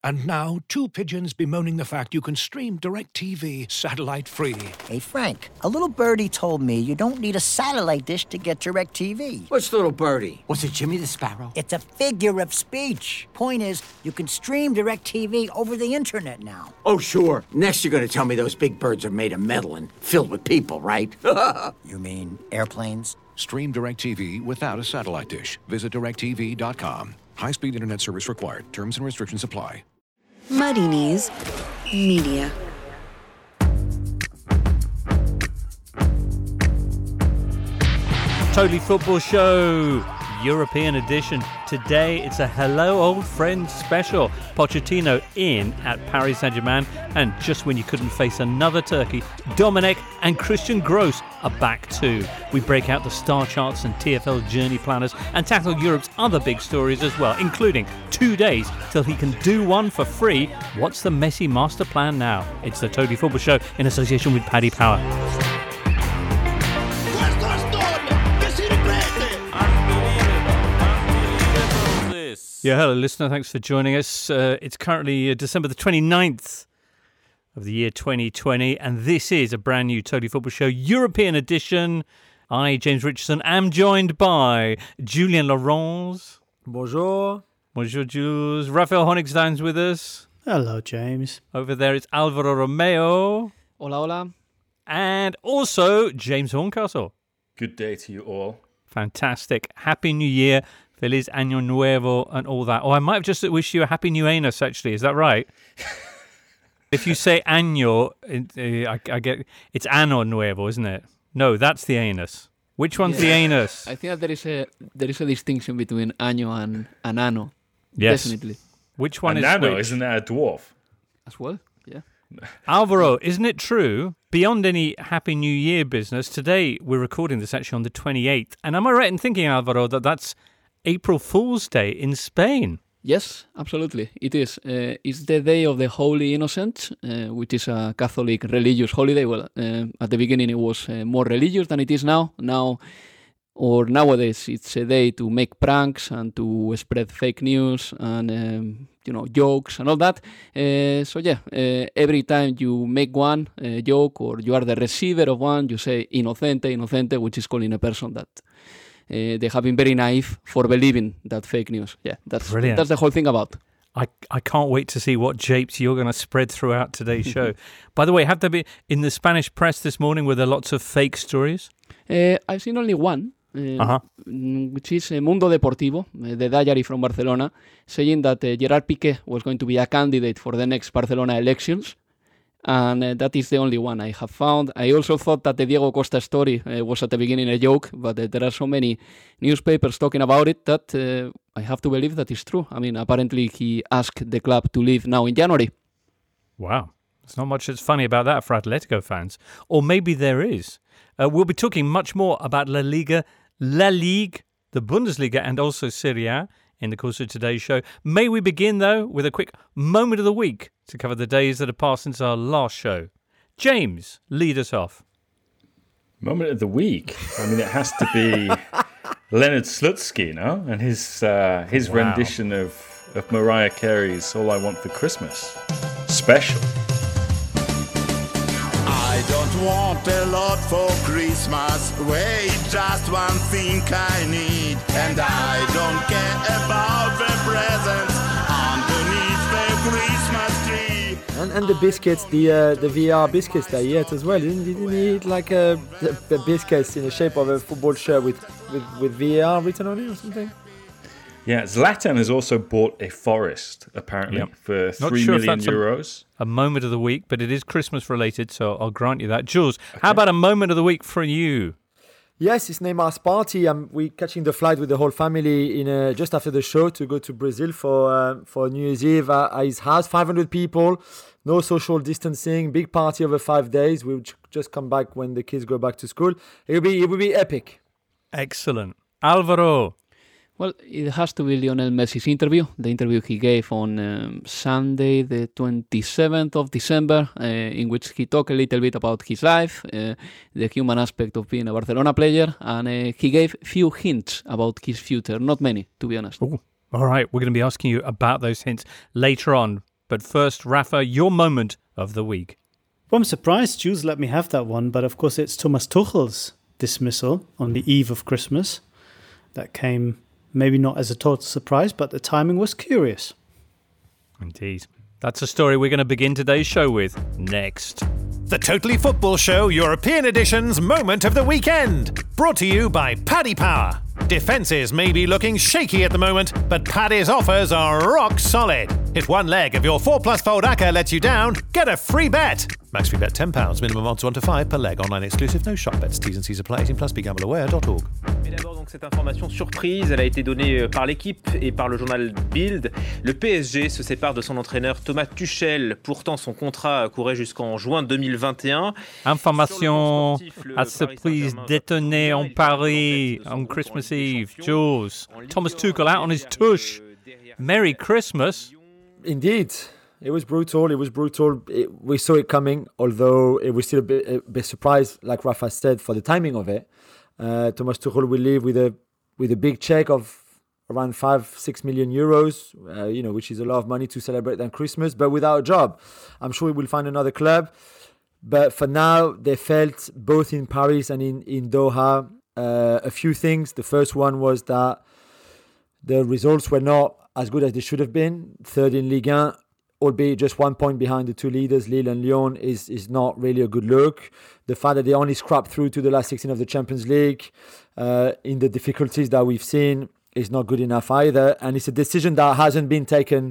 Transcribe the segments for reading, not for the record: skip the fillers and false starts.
And now, two pigeons bemoaning the fact you can stream DirecTV satellite-free. Hey, Frank, a little birdie told me you don't need a satellite dish to get DirecTV. What's little birdie? Was it Jimmy the Sparrow? It's a figure of speech. Point is, you can stream DirecTV over the internet now. Oh, sure. Next you're gonna tell me those big birds are made of metal and filled with people, right? You mean airplanes? Stream DirecTV without a satellite dish. Visit directtv.com. High-speed internet service required. Terms and restrictions apply. Muddy Knees Media. Totally Football Show, European edition. Today it's a Hello Old Friends special. Pochettino in at Paris Saint-Germain, and just when you couldn't face another turkey, Dominic and Christian Gross are back too. We break out the star charts and TFL journey planners and tackle Europe's other big stories as well, including 2 days till he can do one for free. What's the Messi master plan now? It's the Totally Football Show in association with Paddy Power. Yeah, hello listener, thanks for joining us. It's currently December the 29th of the year 2020, and this is a brand new Totally Football Show European edition. I, James Richardson, am joined by Julien Laurence. Bonjour. Bonjour, Jules. Raphael Honigstein's with us. Hello, James. Over there it's Alvaro Romeo. Hola, hola. And also James Horncastle. Good day to you all. Fantastic. Happy New Year. Feliz Año Nuevo and all that. Oh, I might have just wished you a happy new anus, actually. Is that right? If you say año, I get it's Ano Nuevo, isn't it? No, that's the anus. Which one's the anus? I think that there is a distinction between año and ano. Yes. Definitely. Which one and is Nano, which? isn't that a dwarf? As well, yeah. Alvaro, isn't it true? Beyond any Happy New Year business, today we're recording this actually on the 28th. And am I right in thinking, Alvaro, that that's April Fool's Day in Spain? Yes, absolutely. It is. It's the Day of the Holy Innocents, which is a Catholic religious holiday. Well, at the beginning it was more religious than it is now. Nowadays, it's a day to make pranks and to spread fake news and jokes and all that. Every time you make one joke or you are the receiver of one, you say inocente, which is calling a person that they have been very naive for believing that fake news. Yeah, that's Brilliant. That's the whole thing about. I can't wait to see what japes you're going to spread throughout today's show. By the way, have there been in the Spanish press this morning, were there lots of fake stories? I've seen only one. Which is Mundo Deportivo, the diary from Barcelona, saying that Gerard Piqué was going to be a candidate for the next Barcelona elections, and that is the only one I have found. I also thought that the Diego Costa story was at the beginning a joke, but there are so many newspapers talking about it that I have to believe that is true. I mean, apparently he asked the club to leave now in January. Wow. There's not much that's funny about that for Atletico fans. Or maybe there is. We'll be talking much more about La Ligue, the Bundesliga, and also Serie A in the course of today's show. May we begin, though, with a quick moment of the week to cover the days that have passed since our last show. James, lead us off. Moment of the week? I mean, it has to be Leonard Slutsky, no? And his rendition of Mariah Carey's All I Want for Christmas. Special. I don't want a lot for Christmas. Wait, just one thing I need. And I don't care about the presents underneath the Christmas tree. And the biscuits, the VR biscuits that he ate as well. Didn't he eat like a biscuits in the shape of a football shirt with VR written on it or something? Yeah, Zlatan has also bought a forest, apparently, for €3 million. A moment of the week, but it is Christmas related, so I'll grant you that. Jules, how about a moment of the week for you? Yes, it's Neymar's party. We're catching the flight with the whole family in just after the show to go to Brazil for New Year's Eve at his house. 500 people, no social distancing, big party over 5 days. We'll just come back when the kids go back to school. It will be epic. Excellent. Alvaro. Well, it has to be Lionel Messi's interview, the interview he gave on Sunday, the 27th of December, in which he talked a little bit about his life, the human aspect of being a Barcelona player, and he gave few hints about his future. Not many, to be honest. Ooh. All right, we're going to be asking you about those hints later on. But first, Rafa, your moment of the week. Well, I'm surprised Jules let me have that one, but of course it's Thomas Tuchel's dismissal on the eve of Christmas. That came maybe not as a total surprise, but the timing was curious. Indeed. That's a story we're going to begin today's show with next. The Totally Football Show European Edition's Moment of the Weekend. Brought to you by Paddy Power. Defences may be looking shaky at the moment, but Paddy's offers are rock solid. If one leg of your 4+ fold acca lets you down, get a free bet. Max free bet £10, minimum odds 1 to 5 per leg, online exclusive, no shop bets, T's and C's apply, 18+, begambleaware.org. Mais d'abord, donc, cette information surprise, elle a été donnée par l'équipe et par le journal Bild. Le PSG se sépare de son entraîneur Thomas Tuchel. Pourtant, son contrat courait jusqu'en juin 2021. Information à surprise détonnée en Paris on Christmas Eve. Jules, Thomas Tuchel out on his tush. Merry Christmas. Indeed. It was brutal. We saw it coming, although it was still a bit surprised, like Rafa said, for the timing of it. Thomas Tuchel will leave with a big check of around 5-6 million euros, which is a lot of money to celebrate than Christmas, but without a job. I'm sure he will find another club. But for now, they felt both in Paris and in Doha a few things. The first one was that the results were not as good as they should have been. Third in Ligue 1, albeit just 1 point behind the two leaders, Lille and Lyon, is not really a good look. The fact that they only scrapped through to the last 16 of the Champions League in the difficulties that we've seen is not good enough either. And it's a decision that hasn't been taken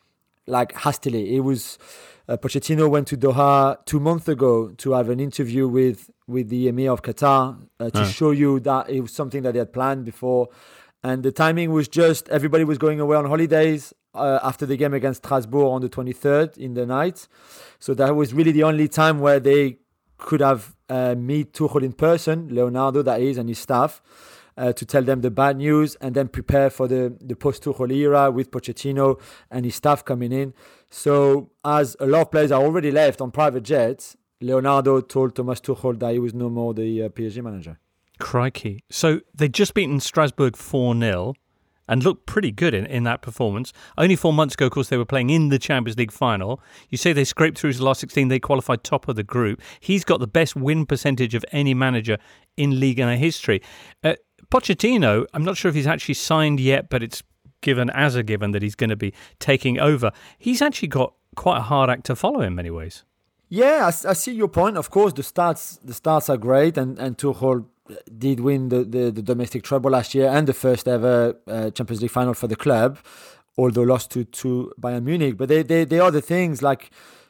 hastily. It was Pochettino went to Doha 2 months ago to have an interview with the Emir of Qatar to show you that it was something that they had planned before. And the timing was just, everybody was going away on holidays after the game against Strasbourg on the 23rd in the night. So that was really the only time where they could have meet Tuchel in person, Leonardo that is, and his staff, to tell them the bad news and then prepare for the post-Tuchel era with Pochettino and his staff coming in. So as a lot of players are already left on private jets, Leonardo told Thomas Tuchel that he was no more the PSG manager. Crikey. So they'd just beaten Strasbourg 4-0 and looked pretty good in that performance. Only 4 months ago, of course, they were playing in the Champions League final. You say they scraped through to the last 16. They qualified top of the group. He's got the best win percentage of any manager in Ligue 1 history. Pochettino, I'm not sure if he's actually signed yet, but it's given as a given that he's going to be taking over. He's actually got quite a hard act to follow in many ways. Yeah, I see your point. Of course, the stats are great, and Tuchel did win the domestic treble last year and the first ever Champions League final for the club, although lost to Bayern Munich. But they are the things like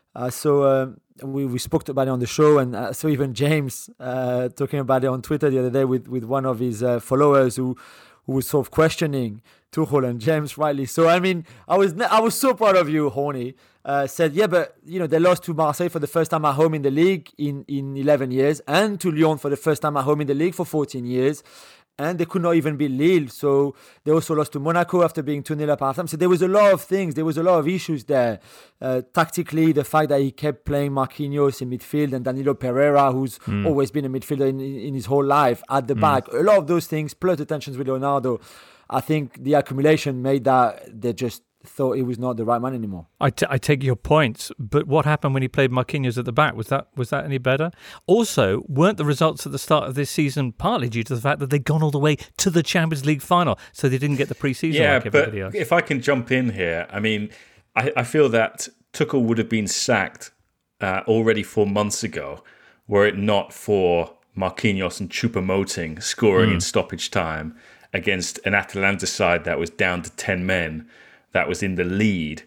we spoke about it on the show, and I saw even James talking about it on Twitter the other day with one of his followers who was sort of questioning Tuchel, and James rightly so. I mean, I was so proud of you, Horny. Said, yeah, but they lost to Marseille for the first time at home in the league in 11 years, and to Lyon for the first time at home in the league for 14 years, and they could not even beat Lille. So they also lost to Monaco after being 2-0 up halftime. So there was a lot of things. There was a lot of issues there. Tactically, the fact that he kept playing Marquinhos in midfield and Danilo Pereira, who's always been a midfielder in his whole life, at the back. A lot of those things, plus the tensions with Leonardo, I think the accumulation made that they just thought he was not the right man anymore. I take your points, but what happened when he played Marquinhos at the back? Was that any better? Also, weren't the results at the start of this season partly due to the fact that they'd gone all the way to the Champions League final, so they didn't get the pre-season like everybody else? If I can jump in here, I mean, I feel that Tuchel would have been sacked already 4 months ago were it not for Marquinhos and Choupo-Moting scoring in stoppage time against an Atalanta side that was down to 10 men, that was in the lead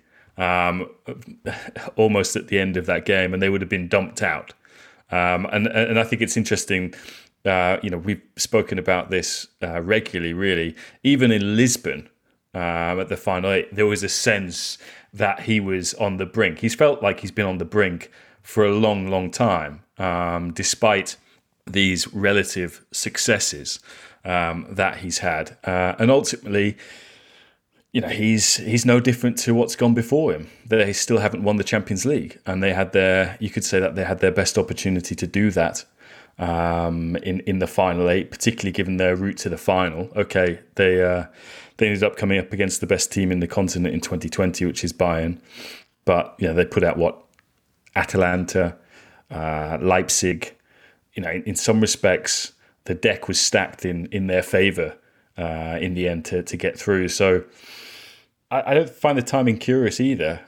almost at the end of that game, and they would have been dumped out. And I think it's interesting, we've spoken about this regularly, really. Even in Lisbon, at the Final 8, there was a sense that he was on the brink. He's felt like he's been on the brink for a long, long time, despite these relative successes that he's had. And ultimately, he's no different to what's gone before him. They still haven't won the Champions League, and you could say that they had their best opportunity to do that in the Final 8, particularly given their route to the final. Okay, they ended up coming up against the best team in the continent in 2020, which is Bayern. But they put out Atalanta, Leipzig. In some respects, the deck was stacked in their favour in the end to get through. So I don't find the timing curious either.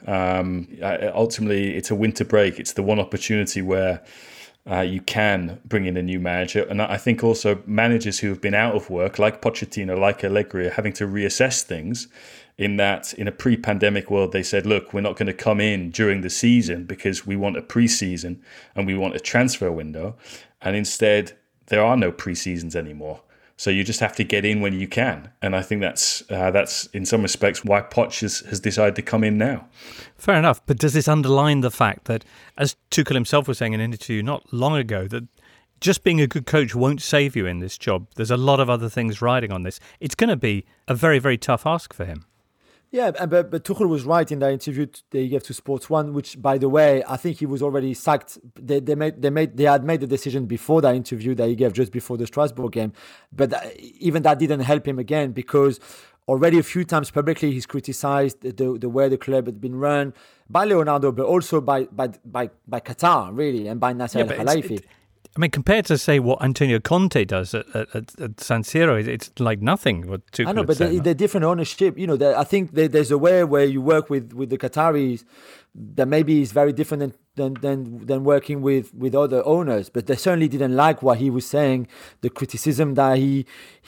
Ultimately, it's a winter break. It's the one opportunity where you can bring in a new manager. And I think also managers who have been out of work, like Pochettino, like Allegri, are having to reassess things, in that in a pre-pandemic world, they said, look, we're not going to come in during the season because we want a pre-season and we want a transfer window. And instead, there are no pre-seasons anymore. So you just have to get in when you can. And I think that's in some respects why Poch has decided to come in now. Fair enough. But does this underline the fact that, as Tuchel himself was saying in an interview not long ago, that just being a good coach won't save you in this job? There's a lot of other things riding on this. It's going to be a very, very tough ask for him. Yeah, but Tuchel was right in that interview that he gave to Sports One, which, by the way, I think he was already sacked. They had made the decision before that interview that he gave just before the Strasbourg game, but even that didn't help him again, because already a few times publicly he's criticised the way the club had been run by Leonardo, but also by Qatar, really, and by Nasser Al-Khelaifi. I mean, compared to, say, what Antonio Conte does at San Siro, it's like nothing. What Tuchel I know, but they're different ownership. I think there's a way where you work with the Qataris that maybe is very different than working with other owners. But they certainly didn't like what he was saying, the criticism that he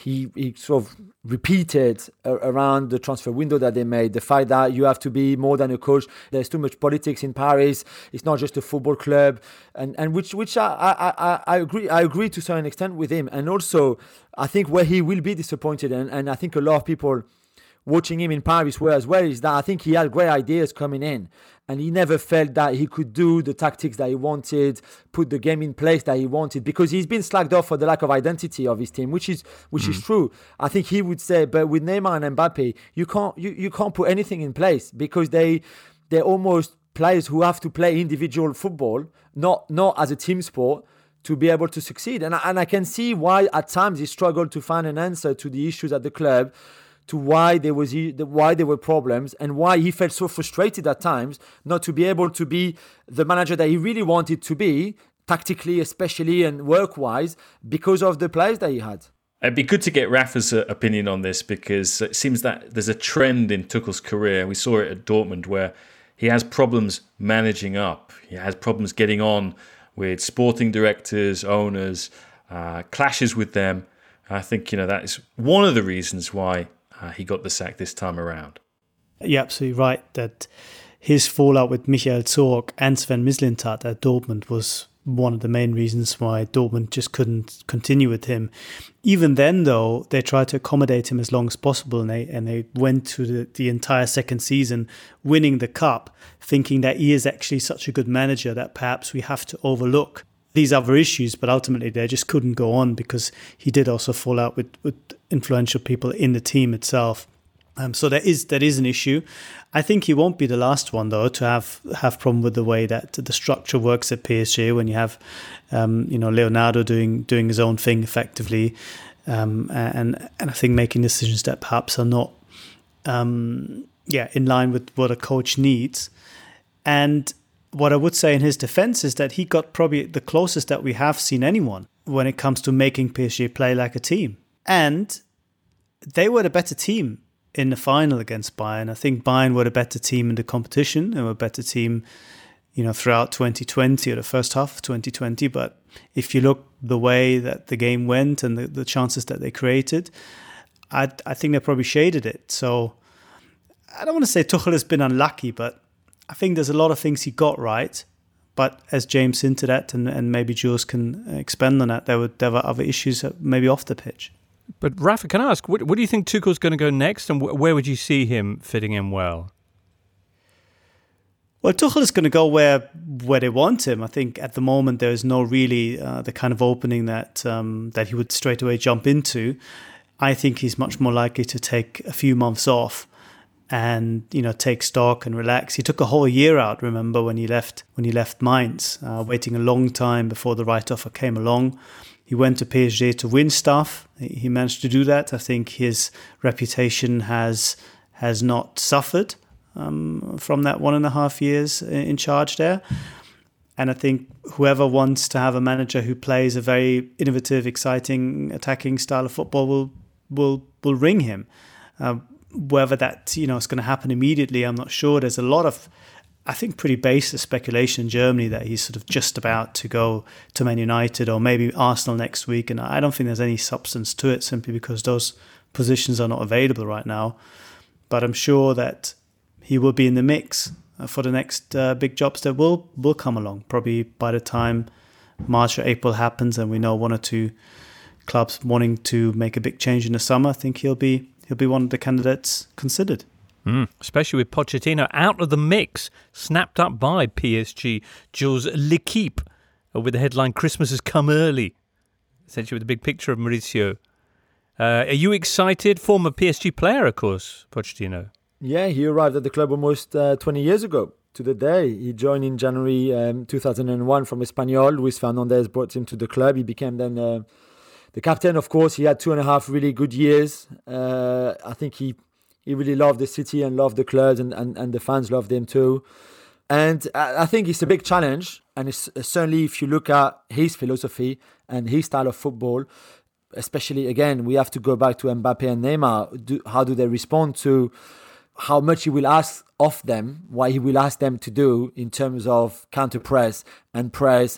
sort of repeated around the transfer window that they made, the fact that you have to be more than a coach. There's too much politics in Paris. It's not just a football club, and which I agree to a certain extent with him. And also, I think where he will be disappointed, and I think a lot of people watching him in Paris were as well, is that I think he had great ideas coming in, and he never felt that he could do the tactics that he wanted, put the game in place that he wanted, because he's been slagged off for the lack of identity of his team, which is true. I think he would say, but with Neymar and Mbappe, you can't put anything in place, because they're almost players who have to play individual football, not as a team sport, to be able to succeed. And I can see why at times he struggled to find an answer to the issues at the club, to why there were problems, and why he felt so frustrated at times not to be able to be the manager that he really wanted to be, tactically especially and work-wise, because of the players that he had. It'd be good to get Rafa's opinion on this, because it seems that there's a trend in Tuchel's career. We saw it at Dortmund, where he has problems managing up. He has problems getting on with sporting directors, owners, clashes with them. I think that is one of the reasons why he got the sack this time around. You're absolutely right that his fallout with Michael Zorc and Sven Mislintat at Dortmund was one of the main reasons why Dortmund just couldn't continue with him. Even then, though, they tried to accommodate him as long as possible, and they went to the entire second season winning the cup, thinking that he is actually such a good manager that perhaps we have to overlook these other issues, but ultimately they just couldn't go on, because he did also fall out with influential people in the team itself. So that is an issue. I think he won't be the last one, though, to have problem with the way that the structure works at PSG, when you have Leonardo doing his own thing effectively, and I think making decisions that perhaps are not in line with what a coach needs. And what I would say in his defense is that he got probably the closest that we have seen anyone when it comes to making PSG play like a team. And they were the better team in the final against Bayern. I think Bayern were the better team in the competition. They were a better team, throughout 2020 or the first half of 2020. But if you look the way that the game went and the chances that they created, I think they probably shaded it. So I don't want to say Tuchel has been unlucky, but I think there's a lot of things he got right, but as James hinted at, and maybe Jules can expand on that, there were other issues maybe off the pitch. But Rafa, can I ask, what do you think Tuchel's going to go next, and where would you see him fitting in well? Well, Tuchel is going to go where they want him. I think at the moment there is no really the kind of opening that he would straight away jump into. I think he's much more likely to take a few months off and take stock and relax. He took a whole year out, remember, when he left Mainz, waiting a long time before the right offer came along. He went to PSG to win stuff. He managed to do that. I think his reputation has not suffered from that 1.5 years in charge there. And I think whoever wants to have a manager who plays a very innovative, exciting, attacking style of football will ring him. Whether that is going to happen immediately, I'm not sure. There's a lot of, I think, pretty baseless speculation in Germany that he's sort of just about to go to Man United or maybe Arsenal next week. And I don't think there's any substance to it simply because those positions are not available right now. But I'm sure that he will be in the mix for the next big jobs that will come along. Probably by the time March or April happens and we know one or two clubs wanting to make a big change in the summer, I think he'll be one of the candidates considered. Especially with Pochettino out of the mix, snapped up by PSG. Jules, L'Équipe, with the headline, Christmas has come early, essentially with a big picture of Mauricio. Are you excited? Former PSG player, of course, Pochettino. Yeah, he arrived at the club almost 20 years ago to the day. He joined in January 2001 from Espanyol. Luis Fernandez brought him to the club. He became then the captain. Of course, he had 2.5 really good years. I think he really loved the city and loved the clubs, and the fans loved him too. And I think it's a big challenge. And it's certainly, if you look at his philosophy and his style of football, especially, again, we have to go back to Mbappe and Neymar. How do they respond to how much he will ask of them, what he will ask them to do in terms of counter press and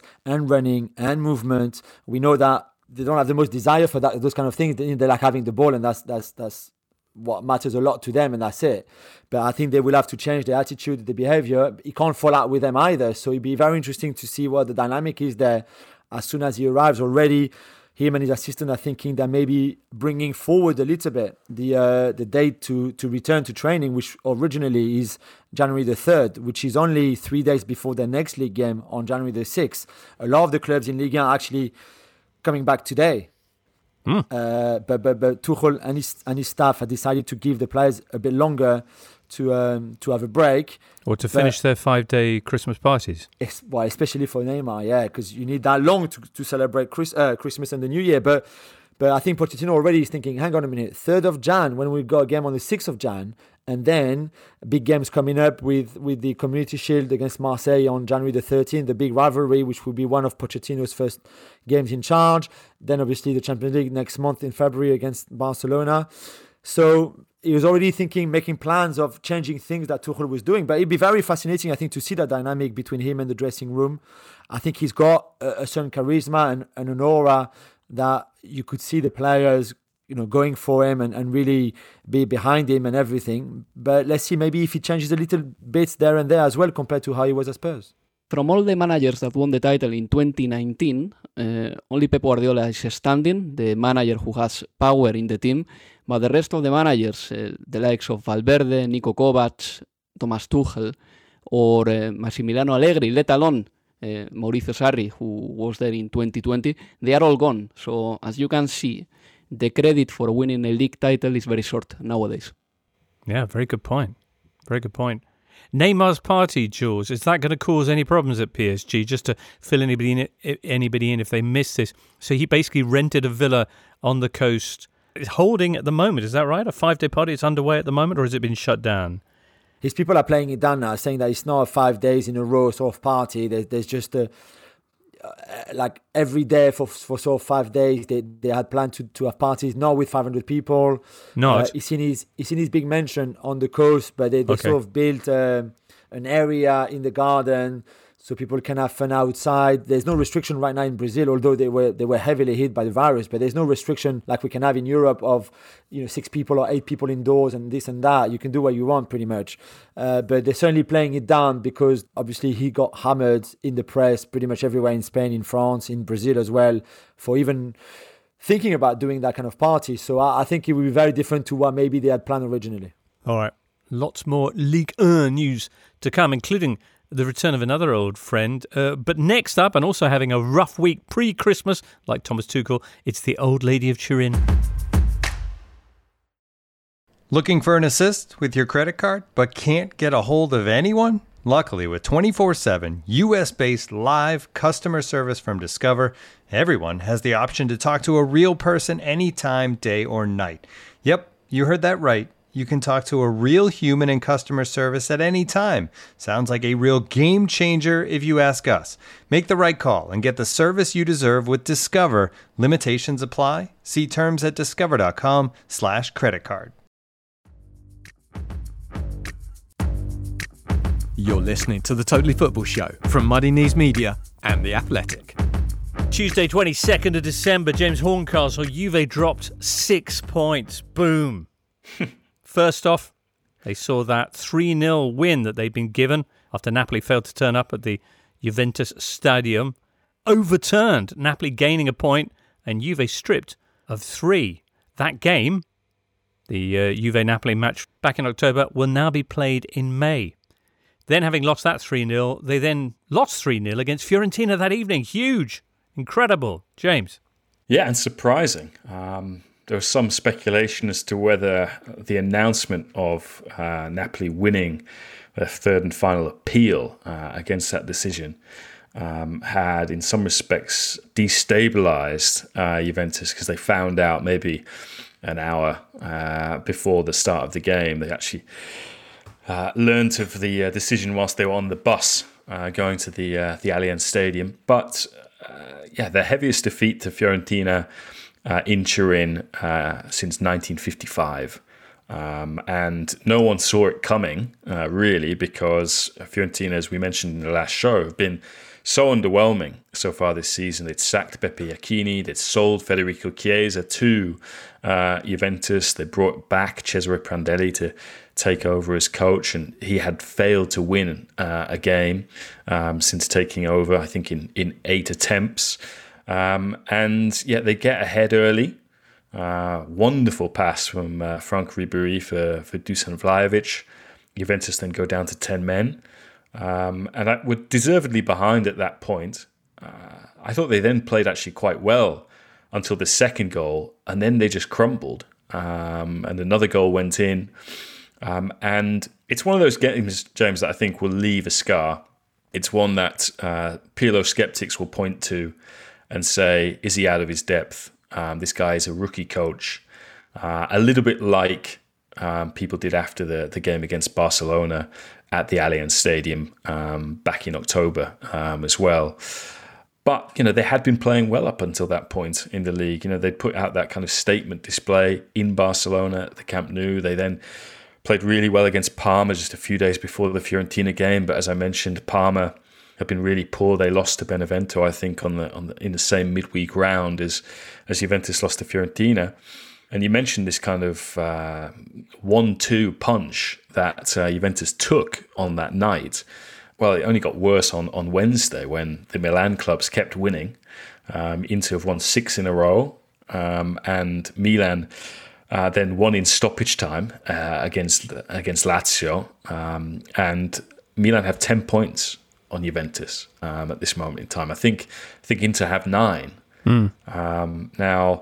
running and movement. We know that they don't have the most desire for those kind of things. They like having the ball, and that's what matters a lot to them, and that's it. But I think they will have to change their attitude, the behavior. He can't fall out with them either. So it'd be very interesting to see what the dynamic is there as soon as he arrives. Already, him and his assistant are thinking that maybe bringing forward a little bit the date to return to training, which originally is January the 3rd, which is only 3 days before their next league game on January the 6th. A lot of the clubs in Ligue 1 are actually coming back today. But Tuchel and his staff have decided to give the players a bit longer to have a break. Or to finish their 5-day Christmas parties. Especially for Neymar, yeah, because you need that long to celebrate Christmas and the New Year. But I think Pochettino already is thinking, hang on a minute, 3rd of Jan, when we've got a game on the 6th of Jan, and then big games coming up with the Community Shield against Marseille on January the 13th, the big rivalry, which will be one of Pochettino's first games in charge. Then obviously the Champions League next month in February against Barcelona. So he was already making plans of changing things that Tuchel was doing. But it'd be very fascinating, I think, to see that dynamic between him and the dressing room. I think he's got a certain charisma and an aura that you could see the players, going for him and really be behind him and everything. But let's see, maybe if he changes a little bit there and there as well compared to how he was at Spurs. From all the managers that won the title in 2019, only Pep Guardiola is standing, the manager who has power in the team. But the rest of the managers, the likes of Valverde, Niko Kovac, Thomas Tuchel, or Massimiliano Allegri, let alone Maurizio Sarri, who was there in 2020, they are all gone. So, as you can see, the credit for winning a league title is very short nowadays. Yeah, very good point. Very good point. Neymar's party, Jules, is that going to cause any problems at PSG, just to fill anybody in if they miss this? So he basically rented a villa on the coast. It's holding at the moment, is that right? A 5-day party, it's underway at the moment, or has it been shut down? His people are playing it down now, saying that it's not a 5 days in a row sort of party. There's just like every day for sort of 5 days, they had planned to have parties, not with 500 people. It's in his big mansion on the coast, but they sort of built an area in the garden so people can have fun outside. There's no restriction right now in Brazil, although they were heavily hit by the virus, but there's no restriction like we can have in Europe of 6 people or 8 people indoors and this and that. You can do what you want pretty much. But they're certainly playing it down because obviously he got hammered in the press pretty much everywhere in Spain, in France, in Brazil as well, for even thinking about doing that kind of party. So I think it will be very different to what maybe they had planned originally. All right. Lots more Ligue 1 news to come, including the return of another old friend. But next up, and also having a rough week pre-Christmas, like Thomas Tuchel, it's the old lady of Turin. Looking for an assist with your credit card, but can't get a hold of anyone? Luckily, with 24/7 US-based live customer service from Discover, everyone has the option to talk to a real person anytime, day or night. Yep, you heard that right. you can talk to a real human in customer service at any time. Sounds like a real game changer if you ask us. Make the right call and get the service you deserve with Discover. Limitations apply. See terms at discover.com/creditcard. You're listening to The Totally Football Show from Muddy Knees Media and The Athletic. Tuesday, 22nd of December, James Horncastle, Juve dropped 6 points. Boom. First off, they saw that 3-0 win that they'd been given after Napoli failed to turn up at the Juventus Stadium. Overturned, Napoli gaining a point and Juve stripped of 3. That game, the Juve-Napoli match back in October, will now be played in May. Then, having lost that 3-0, they then lost 3-0 against Fiorentina that evening. Huge. Incredible. James. Yeah, and surprising. There was some speculation as to whether the announcement of Napoli winning their third and final appeal against that decision had, in some respects, destabilised Juventus, because they found out maybe an hour before the start of the game. They actually learnt of the decision whilst they were on the bus going to the Allianz Stadium. But their heaviest defeat to Fiorentina in Turin since 1955. And no one saw it coming, really, because Fiorentina, as we mentioned in the last show, have been so underwhelming so far this season. They'd sacked Beppe Iacchini, they'd sold Federico Chiesa to Juventus, they brought back Cesare Prandelli to take over as coach, and he had failed to win a game since taking over, I think in 8 attempts. And yet they get ahead early. Wonderful pass from Franck Ribéry for Dusan Vlahovic. Juventus then go down to 10 men. And I were deservedly behind at that point. I thought they then played actually quite well until the second goal, and then they just crumbled. And another goal went in. And it's one of those games, James, that I think will leave a scar. It's one that Pirlo skeptics will point to and say, is he out of his depth? This guy is a rookie coach. A little bit like people did after the game against Barcelona at the Allianz Stadium back in October as well. But, they had been playing well up until that point in the league. They'd put out that kind of statement display in Barcelona at the Camp Nou. They then played really well against Parma just a few days before the Fiorentina game. But as I mentioned, Parma have been really poor. They lost to Benevento, I think, in the same midweek round as Juventus lost to Fiorentina. And you mentioned this kind of 1-2 punch that Juventus took on that night. Well, it only got worse on Wednesday when the Milan clubs kept winning. Inter have won 6 in a row, and Milan then won in stoppage time against Lazio. And Milan have 10 points on Juventus at this moment in time. I think Inter have 9. Now,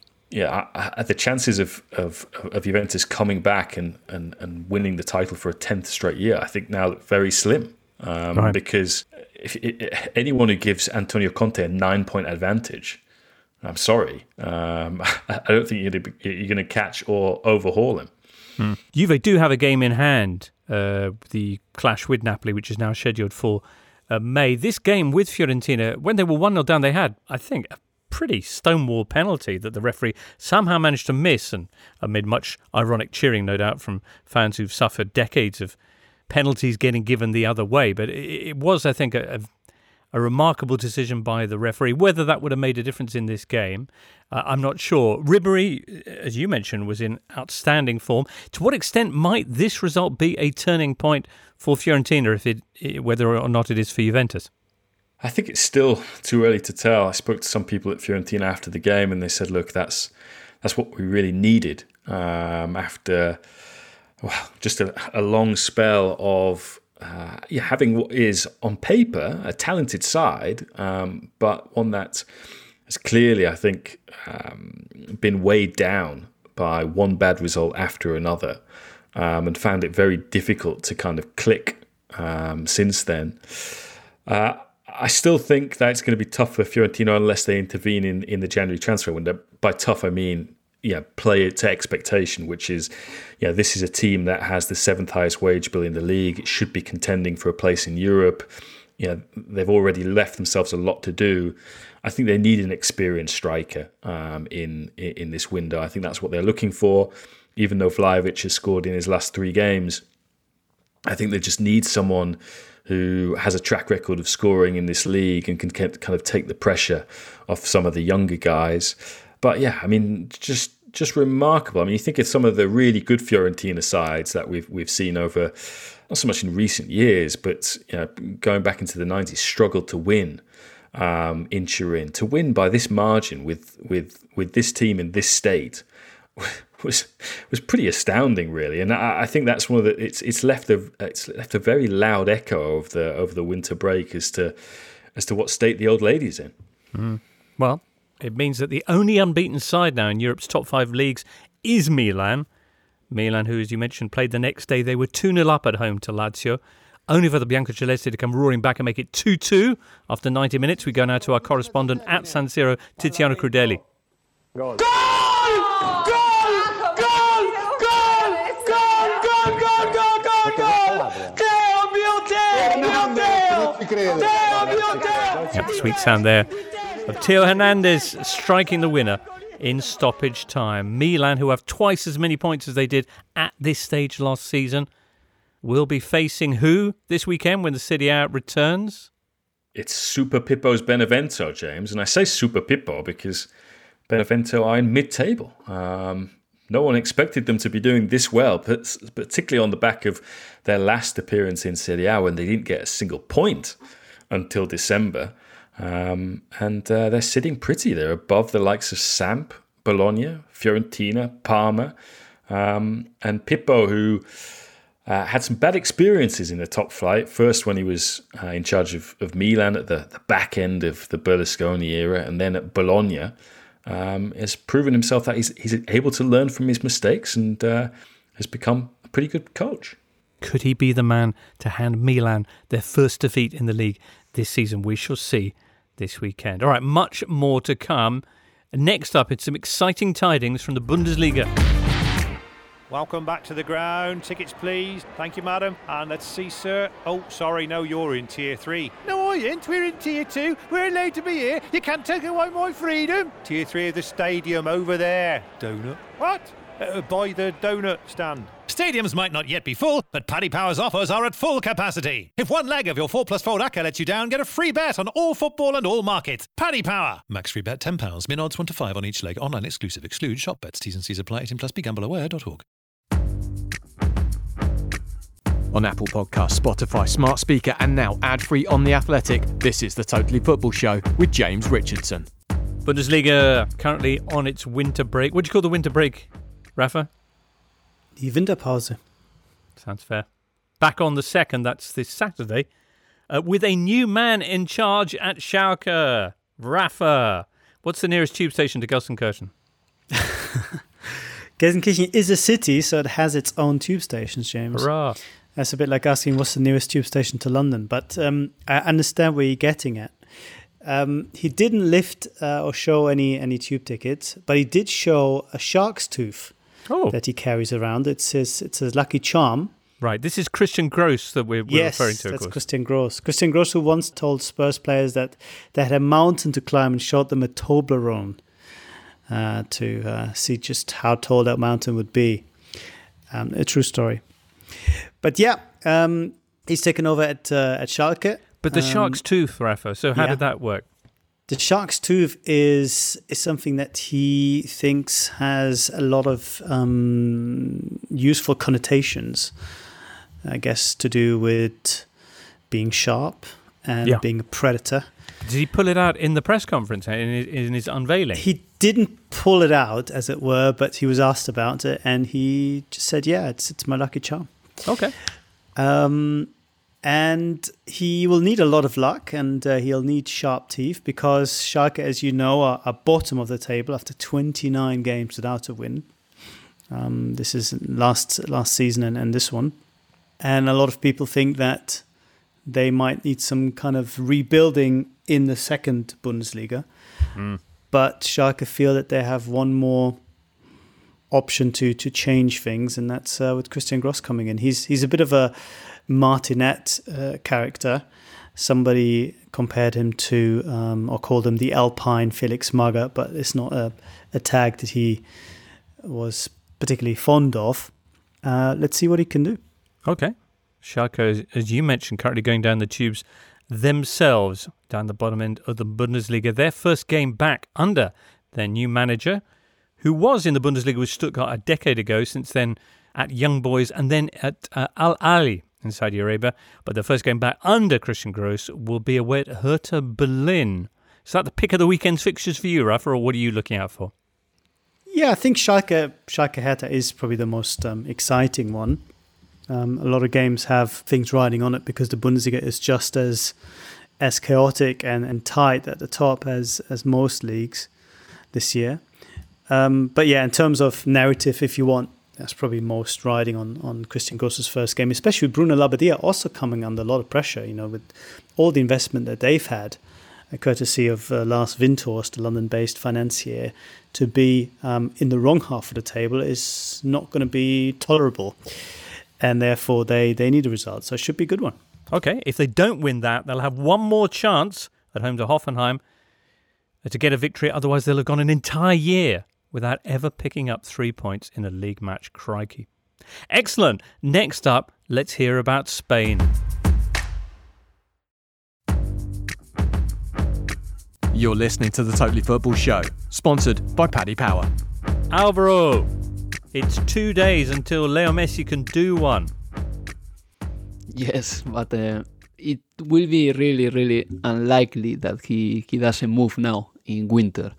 the chances of Juventus coming back and winning the title for a 10th straight year, I think now look very slim. Right. Because if anyone who gives Antonio Conte a 9-point advantage, I'm sorry, I don't think you're going to catch or overhaul him. Juve do have a game in hand, the clash with Napoli, which is now scheduled for May. This game with Fiorentina, when they were 1-0 down, they had, I think, a pretty stonewall penalty that the referee somehow managed to miss, and amid much ironic cheering, no doubt, from fans who've suffered decades of penalties getting given the other way. But it was, I think, a remarkable decision by the referee. Whether that would have made a difference in this game, I'm not sure. Ribéry, as you mentioned, was in outstanding form. To what extent might this result be a turning point for Fiorentina, whether or not it is for Juventus? I think it's still too early to tell. I spoke to some people at Fiorentina after the game, and they said, look, that's what we really needed after just a long spell of having what is, on paper, a talented side, but one that has clearly, I think, been weighed down by one bad result after another, and found it very difficult to kind of click since then. I still think that it's going to be tough for Fiorentina unless they intervene in the January transfer window. By tough, I mean, play it to expectation, which is, this is a team that has the 7th highest wage bill in the league. It should be contending for a place in Europe. They've already left themselves a lot to do. I think they need an experienced striker in this window. I think that's what they're looking for. Even though Vlahovic has scored in his last 3 games, I think they just need someone who has a track record of scoring in this league and can kind of take the pressure off some of the younger guys. But yeah, I mean, just remarkable. I mean, you think of some of the really good Fiorentina sides that we've seen over, not so much in recent years, but going back into the 90s, struggled to win in Turin. To win by this margin with this team in this state was pretty astounding, really. And I think that's one of the it's left a very loud echo over the winter break as to what state the old lady's in. Well, it means that the only unbeaten side now in Europe's top 5 leagues is Milan. Milan, who, as you mentioned, played the next day. They were 2-0 up at home to Lazio, only for the Biancocelesti to come roaring back and make it 2-2 after 90 minutes. We go now to our correspondent at San Siro, Tiziano Crudeli. Goal! Yep, sweet sound there of Theo Hernandez striking the winner in stoppage time. Milan, who have twice as many points as they did at this stage last season, will be facing who this weekend when the Serie A returns? It's Super Pippo's Benevento, James. And I say Super Pippo because Benevento are in mid-table. No one expected them to be doing this well, particularly on the back of their last appearance in Serie A when they didn't get a single point until December. And they're sitting pretty. They're above the likes of Samp, Bologna, Fiorentina, Parma, and Pippo, who had some bad experiences in the top flight. First when he was in charge of Milan at the back end of the Berlusconi era, and then at Bologna. Has proven himself that he's able to learn from his mistakes and has become a pretty good coach. Could he be the man to hand Milan their first defeat in the league this season? We shall see this weekend. All right, much more to come. Next up, it's some exciting tidings from the Bundesliga. Welcome back to the ground. Tickets, please. Thank you, madam. And let's see, sir. Oh, sorry, no, you're in Tier 3. No, I ain't. We're in Tier 2. We're allowed to be here. You can't take away my freedom. Tier 3 of the stadium over there. Donut. What? By the donut stand. Stadiums might not yet be full, but Paddy Power's offers are at full capacity. If one leg of your 4+4 Racca lets you down, get a free bet on all football and all markets. Paddy Power. Max free bet £10. Min odds 1-5 on each leg. Online exclusive. Exclude shop bets. T's and C's apply. 18+ BeGambleAware.org. On Apple Podcasts, Spotify, Smart Speaker, and now ad-free on The Athletic, this is the Totally Football Show with James Richardson. Bundesliga currently on its winter break. What do you call the winter break, Rafa? Die Winterpause. Sounds fair. Back on the 2nd, that's this Saturday, with a new man in charge at Schalke. Rafa, what's the nearest tube station to Gelsenkirchen? Gelsenkirchen is a city, so it has its own tube stations, James. Hurrah. That's a bit like asking what's the nearest tube station to London, but I understand where you're getting at. He didn't lift or show any tube tickets, but he did show a shark's tooth that he carries around. It's a lucky charm. Right, this is Christian Gross that we're referring to, of that's course. Christian Gross. Christian Gross, who once told Spurs players that they had a mountain to climb and showed them a Toblerone to see just how tall that mountain would be. A true story. But yeah, he's taken over at Schalke. But the shark's tooth, Rafa, so how did that work? The shark's tooth is something that he thinks has a lot of useful connotations, I guess, to do with being sharp and being a predator. Did he pull it out in the press conference, in his unveiling? He didn't pull it out, as it were, but he was asked about it, and he just said, yeah, it's my lucky charm. Okay. And he will need a lot of luck, and he'll need sharp teeth, because Schalke, as you know, are bottom of the table after 29 games without a win. This is last season and this one. And a lot of people think that they might need some kind of rebuilding in the second Bundesliga. But Schalke feel that they have one more option to change things, and that's with Christian Gross coming in. He's a bit of a martinet character. Somebody compared him to, or called him the Alpine Felix Magath, but it's not a tag that he was particularly fond of. Let's see what he can do. Okay. Schalke, as you mentioned, currently going down the tubes themselves, down the bottom end of the Bundesliga. Their first game back under their new manager, who was in the Bundesliga with Stuttgart a decade ago, since then at Young Boys and then at Al Ahly in Saudi Arabia. But the first game back under Christian Gross will be away at Hertha Berlin. Is that the pick of the weekend's fixtures for you, Rafa, or what are you looking out for? Yeah, I think Schalke Hertha is probably the most exciting one. A lot of games have things riding on it because the Bundesliga is just as chaotic and tight at the top as most leagues this year. But yeah, in terms of narrative, if you want, that's probably most riding on Christian Gross's first game, especially with Bruno Labbadia also coming under a lot of pressure, with all the investment that they've had, courtesy of Lars Windhorst, the London-based financier. To be in the wrong half of the table is not going to be tolerable. And therefore, they need a result. So it should be a good one. Okay, if they don't win that, they'll have one more chance at home to Hoffenheim to get a victory. Otherwise, they'll have gone an entire year without ever picking up 3 points in a league match. Crikey. Excellent. Next up, let's hear about Spain. You're listening to the Totally Football Show, sponsored by Paddy Power. Alvaro, it's 2 days until Leo Messi can do one. Yes, but it will be really, really unlikely that he doesn't move now in winter.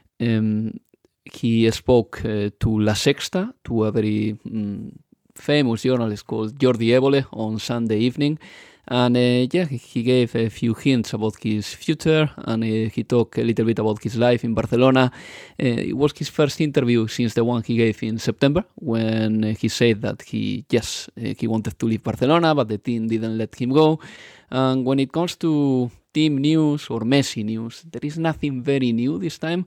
He spoke to La Sexta, to a very famous journalist called Jordi Évole on Sunday evening. And he gave a few hints about his future, and he talked a little bit about his life in Barcelona. It was his first interview since the one he gave in September, when he said that he wanted to leave Barcelona, but the team didn't let him go. And when it comes to team news or Messi news, there is nothing very new this time.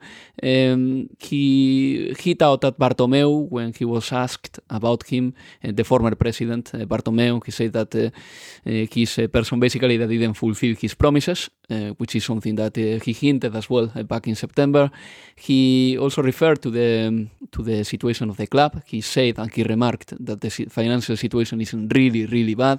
He hit out at Bartomeu when he was asked about him, the former president, Bartomeu. He said that he's a person basically that didn't fulfill his promises, which is something that he hinted as well back in September. He also referred to the situation of the club. He said and he remarked that the financial situation is really, really bad.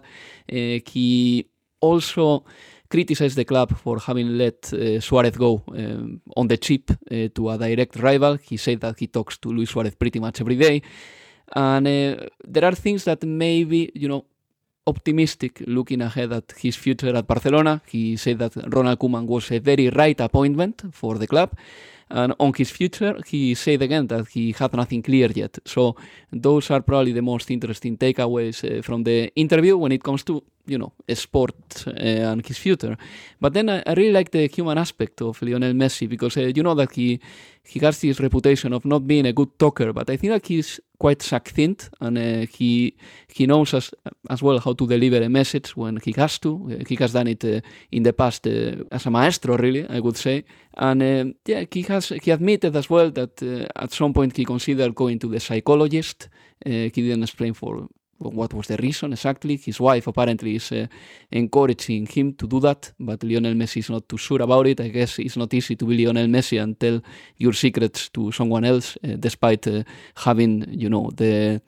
He also criticized the club for having let Suarez go on the cheap to a direct rival. He said that he talks to Luis Suarez pretty much every day. And there are things that maybe, optimistic looking ahead at his future at Barcelona. He said that Ronald Koeman was a very right appointment for the club. And on his future, he said again that he had nothing clear yet. So those are probably the most interesting takeaways from the interview when it comes to, sport and his future. But then I really like the human aspect of Lionel Messi, because that he has this reputation of not being a good talker, but I think that he's quite succinct, and he knows as well how to deliver a message when he has to. He has done it in the past as a maestro, really, I would say. And he admitted as well that at some point he considered going to the psychologist. He didn't explain for what was the reason exactly. His wife apparently is encouraging him to do that, but Lionel Messi is not too sure about it. I guess it's not easy to be Lionel Messi and tell your secrets to someone else, despite having, the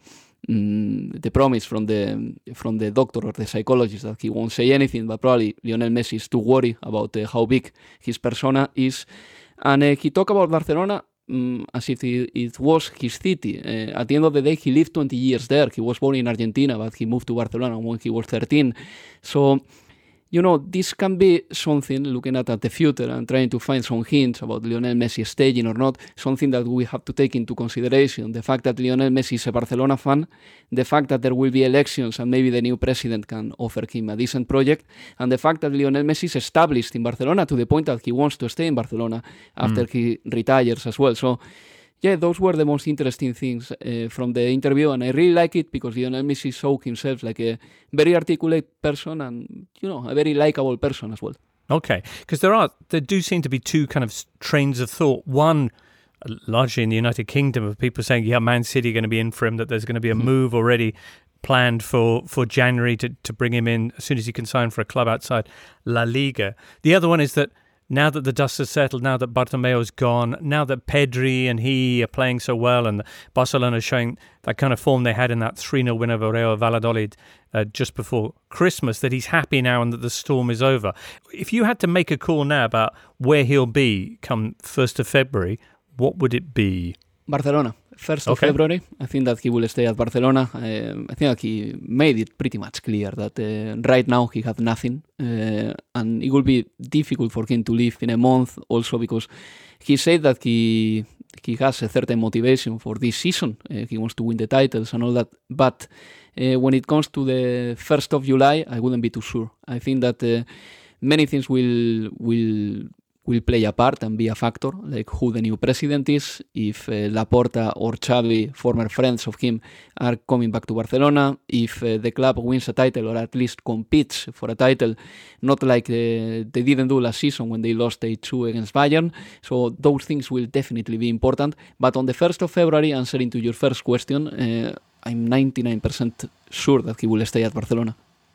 promise from the doctor or the psychologist that he won't say anything. But probably Lionel Messi is too worried about how big his persona is. And he talked about Barcelona as if it was his city. At the end of the day, he lived 20 years there. He was born in Argentina, but he moved to Barcelona when he was 13. So, this can be something, looking at the future and trying to find some hints about Lionel Messi staying or not, something that we have to take into consideration. The fact that Lionel Messi is a Barcelona fan, the fact that there will be elections and maybe the new president can offer him a decent project, and the fact that Lionel Messi is established in Barcelona to the point that he wants to stay in Barcelona after he retires as well. So, yeah, those were the most interesting things from the interview, and I really like it because Lionel Messi showed himself like a very articulate person and, a very likable person as well. Okay, because there do seem to be two kind of trains of thought. One largely in the United Kingdom, of people saying, yeah, Man City are going to be in for him, that there's going to be a move already planned for January to bring him in as soon as he can sign for a club outside La Liga. The other one is that now that the dust has settled, now that Bartomeu's gone, now that Pedri and he are playing so well, and Barcelona is showing that kind of form they had in that 3-0 win over Real Valladolid just before Christmas, that he's happy now and that the storm is over. If you had to make a call now about where he'll be come 1st of February, what would it be? Barcelona. 1st of February, I think that he will stay at Barcelona. I think that he made it pretty much clear that right now he has nothing, and it will be difficult for him to leave in a month also, because he said that he has a certain motivation for this season. He wants to win the titles and all that, but when it comes to the 1st of July, I wouldn't be too sure. I think that many things will play a part and be a factor, like who the new president is, if Laporta or Xavi, former friends of him, are coming back to Barcelona, if the club wins a title or at least competes for a title, not like they didn't do last season when they lost 8-2 against Bayern. So those things will definitely be important. But on the 1st of February, answering to your first question, I'm 99% sure that he will stay at Barcelona.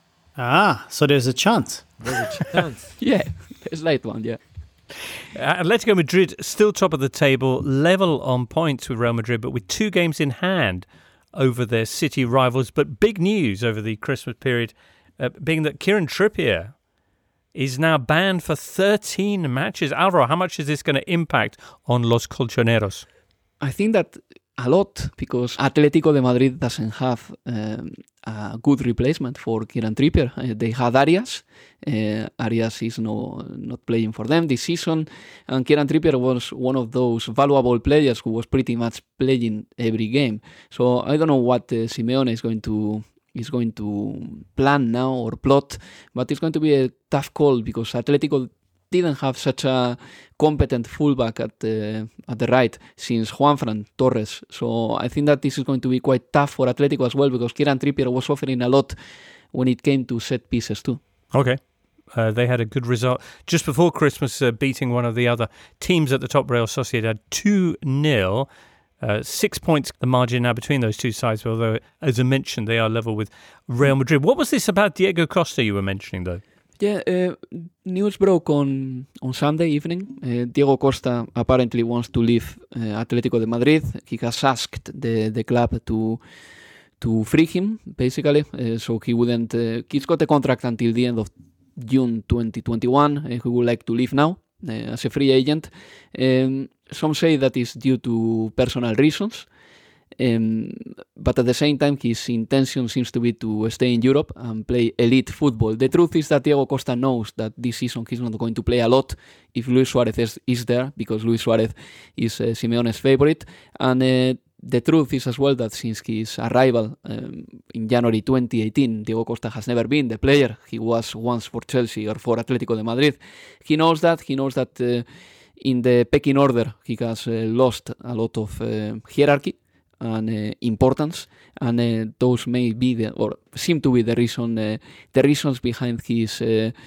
So there's a chance. There's a chance. Yeah, a slight one, yeah. Atletico Madrid still top of the table, level on points with Real Madrid, but with 2 games in hand over their city rivals. But big news over the Christmas period being that Kieran Trippier is now banned for 13 matches. Alvaro, how much is this going to impact on Los Colchoneros? I think that a lot, because Atletico de Madrid doesn't have a good replacement for Kieran Trippier. They had Arias. Arias is not playing for them this season, and Kieran Trippier was one of those valuable players who was pretty much playing every game. So I don't know what Simeone is going to plan now or plot, but it's going to be a tough call, because Atletico didn't have such a competent fullback at the right since Juanfran Torres. So I think that this is going to be quite tough for Atletico as well, because Kieran Trippier was offering a lot when it came to set pieces too. Okay. They had a good result just before Christmas, beating one of the other teams at the top, Real Sociedad, 2-0. 6 points the margin now between those two sides, although, as I mentioned, they are level with Real Madrid. What was this about Diego Costa you were mentioning, though? Yeah, news broke on Sunday evening. Diego Costa apparently wants to leave Atletico de Madrid. He has asked the club to free him, basically, so he wouldn't... he's got a contract until the end of June 2021. He would like to leave now as a free agent. Some say that is due to personal reasons. But at the same time, his intention seems to be to stay in Europe and play elite football. The truth is that Diego Costa knows that this season he's not going to play a lot if Luis Suarez is there, because Luis Suarez is Simeone's favorite. And the truth is as well that since his arrival in January 2018, Diego Costa has never been the player he was once for Chelsea or for Atletico de Madrid. He knows that. In the pecking order, he has lost a lot of hierarchy and importance, and those may be or seem to be the reasons behind his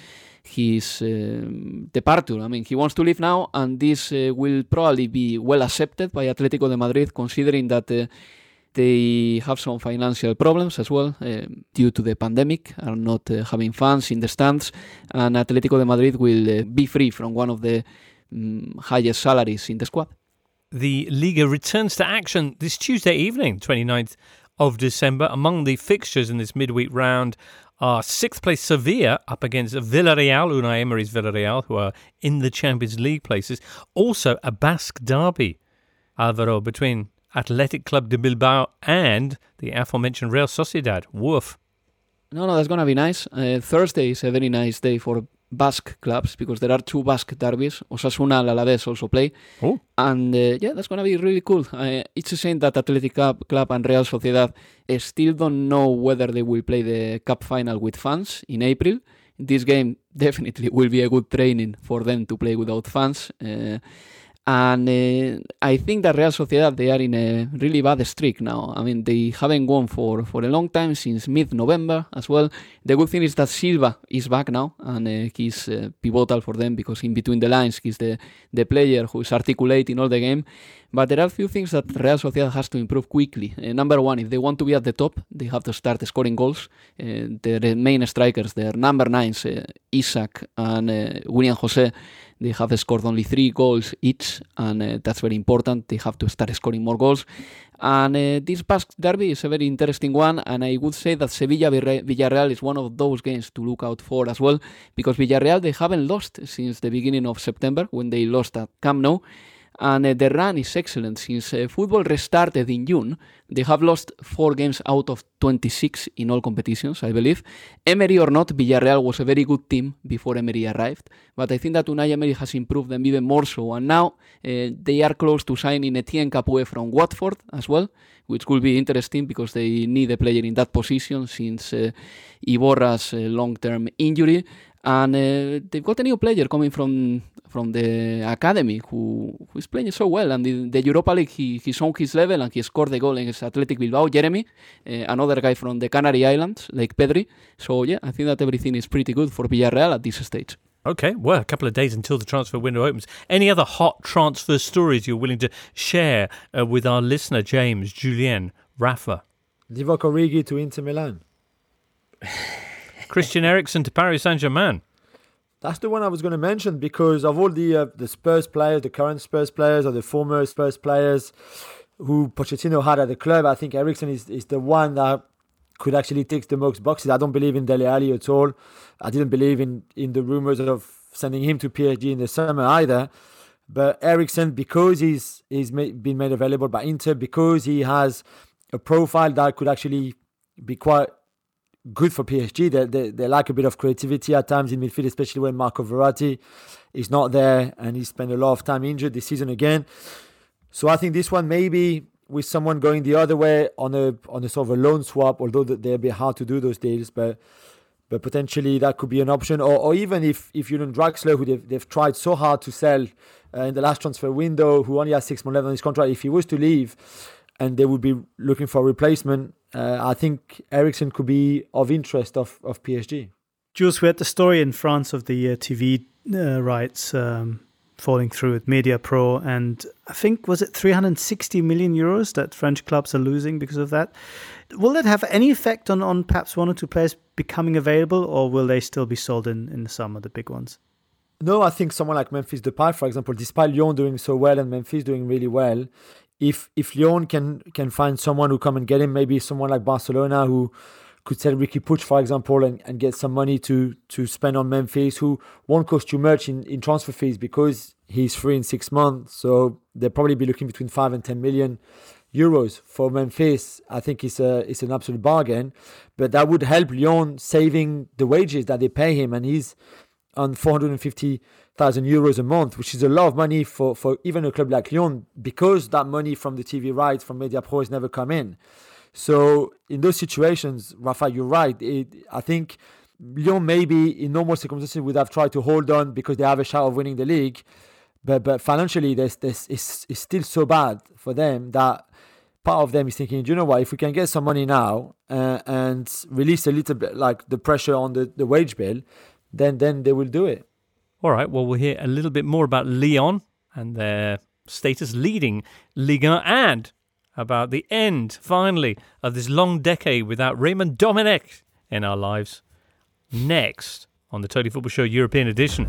departure. I mean, he wants to leave now, and this will probably be well accepted by Atletico de Madrid, considering that they have some financial problems as well due to the pandemic, are not having fans in the stands, and Atletico de Madrid will be free from one of the highest salaries in the squad. The Liga returns to action this Tuesday evening, 29th of December. Among the fixtures in this midweek round are 6th place Sevilla up against Villarreal, Unai Emery's Villarreal, who are in the Champions League places. Also a Basque derby, Alvaro, between Athletic Club de Bilbao and the aforementioned Real Sociedad. Woof. No, that's going to be nice. Thursday is a very nice day for Basque clubs, because there are 2 Basque derbies. Osasuna and Alavés also play. Oh. And that's going to be really cool. It's a shame that Athletic Club and Real Sociedad still don't know whether they will play the Cup final with fans in April. This game definitely will be a good training for them to play without fans. And I think that Real Sociedad, they are in a really bad streak now. I mean, they haven't won for a long time, since mid-November as well. The good thing is that Silva is back now, and he's pivotal for them, because in between the lines, he's the player who is articulating all the game. But there are a few things that Real Sociedad has to improve quickly. Number one, if they want to be at the top, they have to start scoring goals. Their main strikers, their number 9s, Isaac and William Jose, they have scored only 3 goals each, and that's very important. They have to start scoring more goals. And this Basque derby is a very interesting one, and I would say that Sevilla-Villarreal is one of those games to look out for as well, because Villarreal, they haven't lost since the beginning of September, when they lost at Camp Nou. And the run is excellent. Since football restarted in June, they have lost 4 games out of 26 in all competitions, I believe. Emery or not, Villarreal was a very good team before Emery arrived. But I think that Unai Emery has improved them even more so. And now they are close to signing Etienne Capoue from Watford as well, which will be interesting because they need a player in that position since Iborra's long-term injury. And they've got a new player coming from the academy who is playing so well. And in the Europa League, he's on his level, and he scored the goal against Athletic Bilbao, Jeremy, another guy from the Canary Islands, like Pedri. So, yeah, I think that everything is pretty good for Villarreal at this stage. Okay, well, a couple of days until the transfer window opens. Any other hot transfer stories you're willing to share with our listener, James, Julien, Rafa? Divock Origi to Inter Milan. Christian Eriksen to Paris Saint-Germain. That's the one I was going to mention, because of all the Spurs players, the current Spurs players or the former Spurs players who Pochettino had at the club, I think Eriksen is the one that could actually tick the most boxes. I don't believe in Dele Alli at all. I didn't believe in the rumours of sending him to PSG in the summer either. But Eriksen, because he's been made available by Inter, because he has a profile that could actually be quite good for PSG. They lack a bit of creativity at times in midfield, especially when Marco Verratti is not there, and he spent a lot of time injured this season again. So I think this one maybe with someone going the other way on a sort of a loan swap, although they're a bit hard to do those deals, but potentially that could be an option. Or even if Julian Draxler, who they've tried so hard to sell in the last transfer window, who only has 6 months left on his contract, if he was to leave and they would be looking for a replacement, I think Eriksen could be of interest of PSG. Jules, we had the story in France of the TV rights falling through at Mediapro, and I think, was it 360 million euros that French clubs are losing because of that? Will that have any effect on perhaps 1 or 2 players becoming available, or will they still be sold in the summer, the big ones? No, I think someone like Memphis Depay, for example, despite Lyon doing so well and Memphis doing really well, if Lyon can find someone who come and get him, maybe someone like Barcelona who could sell Riqui Puig, for example, and get some money to spend on Memphis, who won't cost you much in transfer fees because he's free in 6 months. So they'll probably be looking between 5 and 10 million euros for Memphis. I think it's an absolute bargain, but that would help Lyon saving the wages that they pay him, and he's on 450,000 euros a month, which is a lot of money for even a club like Lyon, because that money from the TV rights from Mediapro has never come in. So in those situations, Rafa, you're right. I think Lyon maybe in normal circumstances would have tried to hold on because they have a shot of winning the league, but financially it's still so bad for them that part of them is thinking, do you know what, if we can get some money now and release a little bit like the pressure on the wage bill, then they will do it. All right, well, we'll hear a little bit more about Lyon and their status leading Ligue 1, and about the end, finally, of this long decade without Raymond Domenech in our lives. Next on the Totally Football Show European Edition.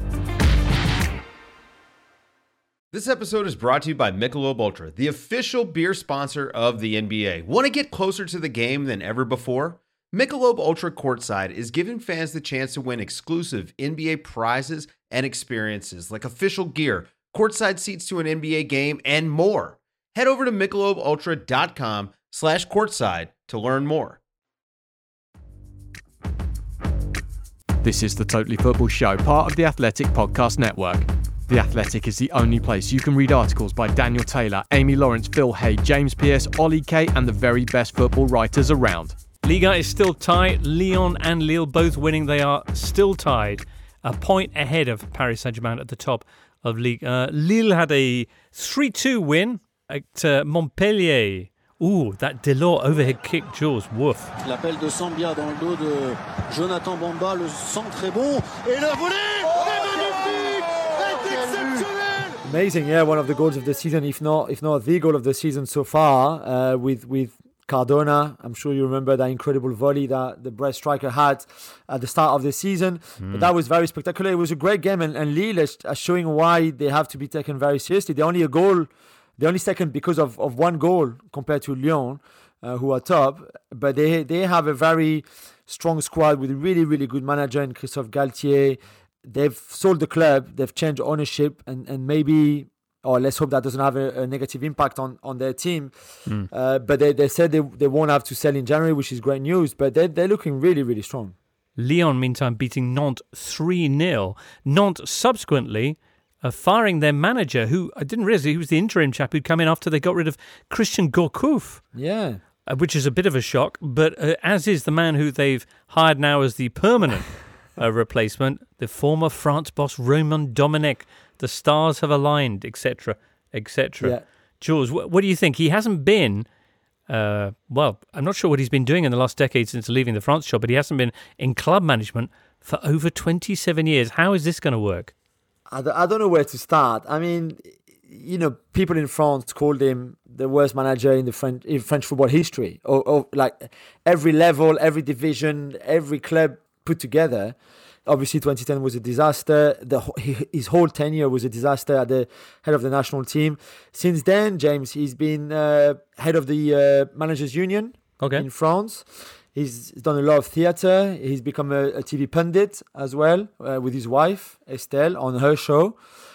This episode is brought to you by Michelob Ultra, the official beer sponsor of the NBA. Want to get closer to the game than ever before? Michelob Ultra Courtside is giving fans the chance to win exclusive NBA prizes and experiences like official gear, courtside seats to an NBA game, and more. Head over to MichelobUltra.com/courtside to learn more. This is the Totally Football Show, part of the Athletic Podcast Network. The Athletic is the only place you can read articles by Daniel Taylor, Amy Lawrence, Phil Hay, James Pearce, Ollie Kay, and the very best football writers around. Liga is still tight. Lyon and Lille both winning. They are still tied, a point ahead of Paris Saint-Germain at the top of Ligue 1. Lille had a 3-2 win at Montpellier. Ooh, that Delors overhead kick, Jules. Woof. L'appel de Sambia dans le dos de Jonathan Bamba. Le centre est bon. Et la volée est exceptionnelle. Amazing, yeah. One of the goals of the season, if not the goal of the season so far, with Cardona. I'm sure you remember that incredible volley that the Brest striker had at the start of the season. But that was very spectacular. It was a great game, and Lille is showing why they have to be taken very seriously. They're only second because of one goal compared to Lyon, who are top. But they have a very strong squad with a really, really good manager in Christophe Galtier. They've sold the club. They've changed ownership, and maybe, or let's hope that doesn't have a negative impact on their team. But they said they won't have to sell in January, which is great news. But they're looking really, really strong. Lyon, meantime, beating Nantes 3-0. Nantes subsequently firing their manager, who I didn't realise he was the interim chap who'd come in after they got rid of Christian Gourcuff. Yeah. Which is a bit of a shock, but as is the man who they've hired now as the permanent replacement, the former France boss Raymond Domenech. The stars have aligned, etc., etc. Yeah. Jules, what do you think? He hasn't been, well, I'm not sure what he's been doing in the last decade since leaving the France job, but he hasn't been in club management for over 27 years. How is this going to work? I don't know where to start. I mean, people in France called him the worst manager in French football history. Or like every level, every division, every club put together. Obviously, 2010 was a disaster. His whole tenure was a disaster at the head of the national team. Since then, James, he's been head of the Managers Union in France. He's done a lot of theatre. He's become a TV pundit as well with his wife, Estelle, on her show.